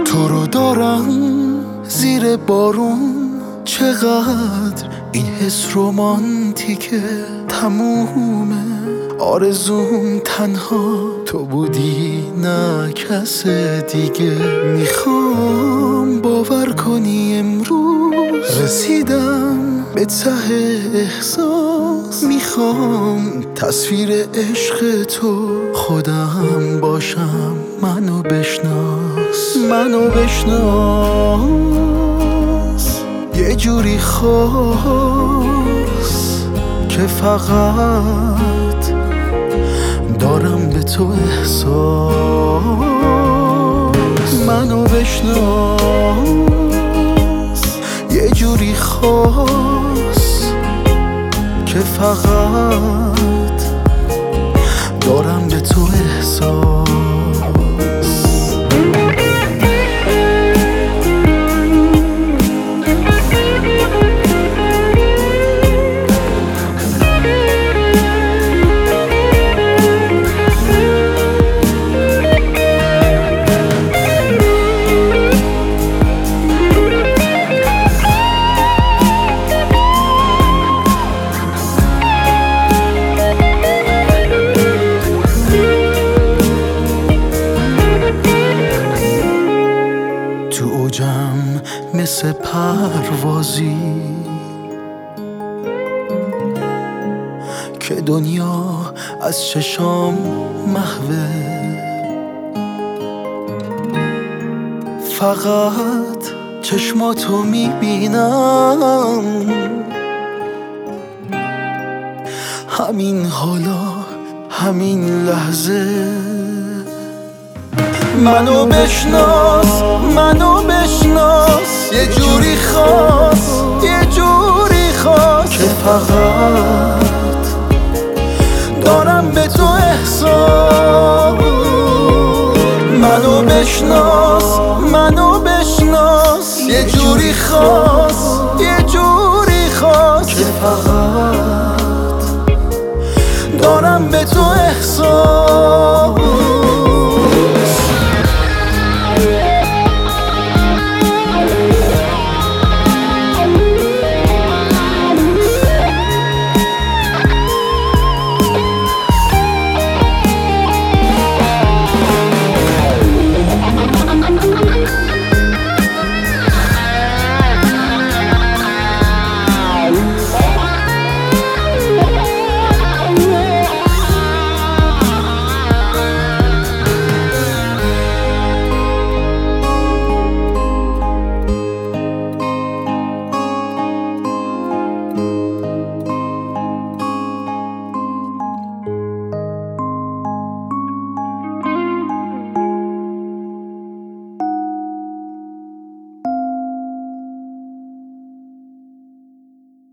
تو رو دارم زیر بارون، چقدر این حس رومانتیکه. تمومه آرزوم تنها تو بودی، نه کس دیگه. میخوام باور کنی امروز رسیدم به ته احساس. میخوام تصویر عشق تو خودم باشم. منو بشناس، منو بشناس. یه جوری خاص که فقط دارم به تو احساس. منو بشناس، یه جوری خاص که فقط دارم به تو احساس. تو اوجم مثل پروازی که دنیا از چشام محوه. فقط چشماتو میبینم، همین حالا، همین لحظه. منو بشناس، منو بشناس. یه جوری خاص، یه جوری خاص که فقط دارم به تو احساس. منو بشناس، منو بشناس. یه جوری خاص